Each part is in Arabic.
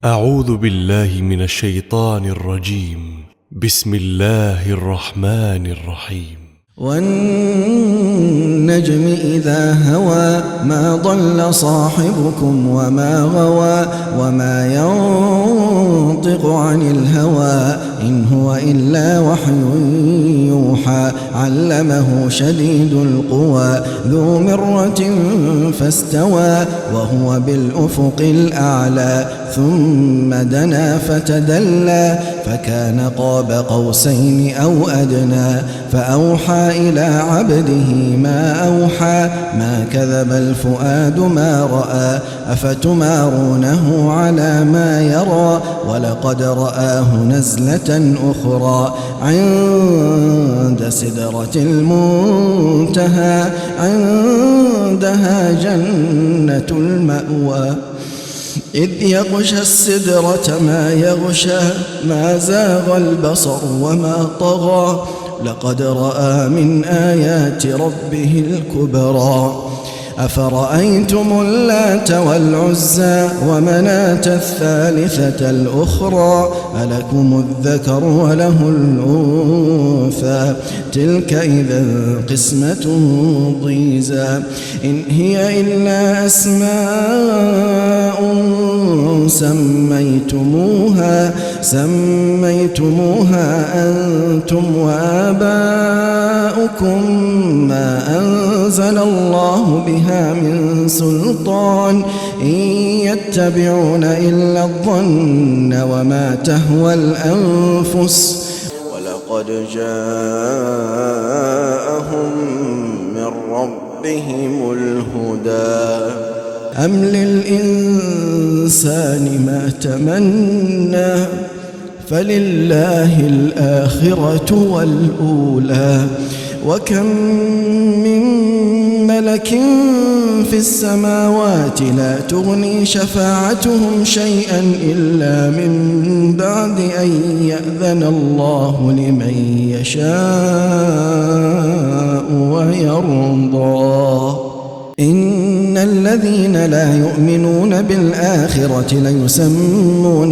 أعوذ بالله من الشيطان الرجيم. بسم الله الرحمن الرحيم. والنجم إذا هوى ما ضل صاحبكم وما غوى وما ينطق عن الهوى إن هو إلا وحي يوحى علمه شديد القوى ذو مرة فاستوى وهو بالأفق الأعلى ثم دنا فتدلى فكان قاب قوسين أو أدنى فأوحى إلى عبده ما أوحى ما كذب الفؤاد ما رأى أفتمارونه على ما يرى ولقد رآه نزلة أخرى عند سدرة المنتهى عندها جنة المأوى إذ يغشى السدرة ما يغشى ما زاغ البصر وما طغى لقد رأى من آيات ربه الكبرى أفرأيتم اللات والعزى ومناة الثالثة الأخرى ألكم الذكر وله الأنثى تلك إذا قسمة ضيزى إن هي إلا أسماء سميتموها أنتم وآباؤكم ما أنزل الله بها من سلطان إن يتبعون إلا الظن وما تهوى الأنفس ولقد جاءهم من ربهم الهدى أم للإنسان ما تمنى فلله الآخرة والأولى وكم من ملك في السماوات لا تغني شفاعتهم شيئا إلا من بعد أن يأذن الله لمن يشاء ويرضى إن الذين لا يؤمنون بالآخرة ليسمون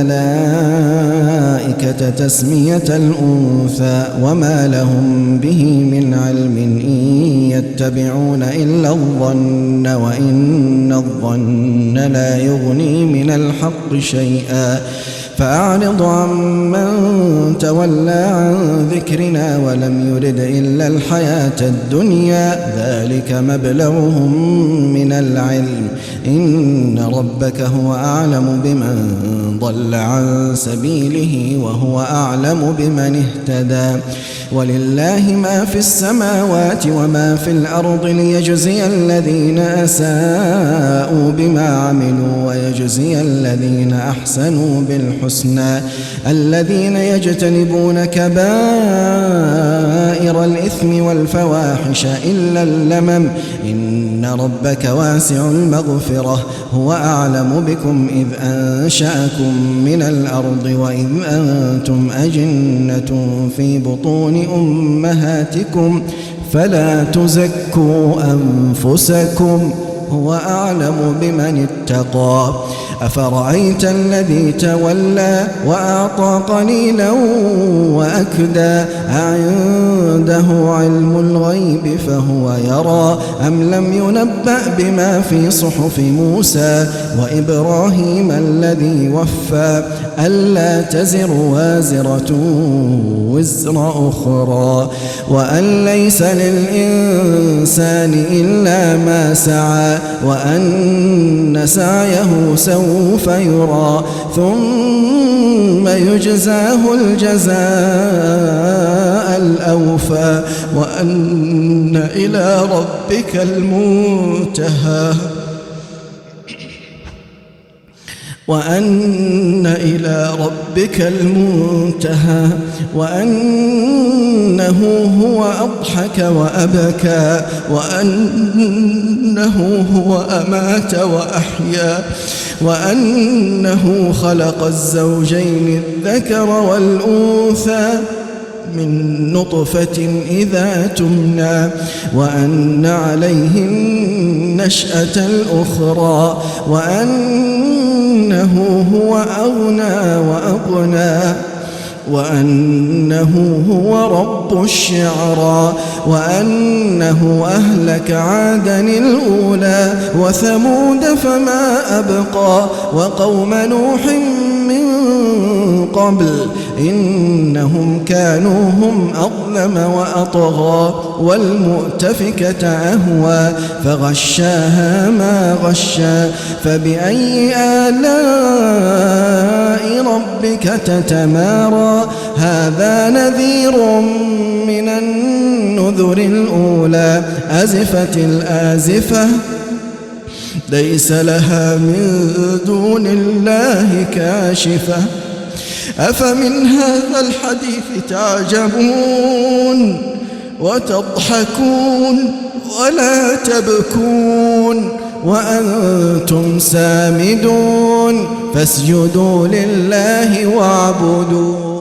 الملائكة تسمية الأنثى وما لهم به من علم إن يتبعون إلا الظن وإن الظن لا يغني من الحق شيئا فأعرض عمن تولى عن ذكرنا ولم يرد إلا الحياة الدنيا ذلك مبلغهم من العلم إن ربك هو أعلم بمن ضل عن سبيله وهو أعلم بمن اهتدى ولله ما في السماوات وما في الأرض ليجزي الذين أساءوا بما عملوا ويجزي الذين أحسنوا بالحسنى الذين يجتنبون كبائر الإثم والفواحش إلا اللمم إن ربك واسع المغفرة هو أعلم بكم إذ أنشأكم من الأرض وإذ أنتم أجنة في بطون أمهاتكم فلا تزكوا أنفسكم هو أعلم بمن اتقى أفرأيت الذي تولى وأعطى قليلا وأكدى أعنده علم الغيب فهو يرى أم لم ينبأ بما في صحف موسى وإبراهيم الذي وفى ألا تزر وازرة وزر أخرى وأن ليس للإنسان إلا ما سعى وأن سعيه سوف يرى ثم يجزاه الجزاء الأوفى وأن إلى ربك المنتهى وأن إلى ربك المنتهى وأنه هو أضحك وأبكى وأنه هو أمات وأحيا وأنه خلق الزوجين الذكر والأنثى من نطفة إذا تمنى وأن عليه النشأة الأخرى وأن وأنه هو أغنى وأقنى وأنه هو رب الشعرى وأنه أهلك عادا الأولى وثمود فما أبقى وقوم نوح من قبل إنهم كانوا هم أظلم وأطغى والمؤتفكة أهوى فغشاها ما غشى فبأي آلاء ربك تتمارى هذا نذير من النذر الأولى أزفت الآزفة ليس لها من دون الله كاشفة أفمن هذا الحديث تعجبون وتضحكون ولا تبكون وأنتم سامدون فاسجدوا لله واعبدوا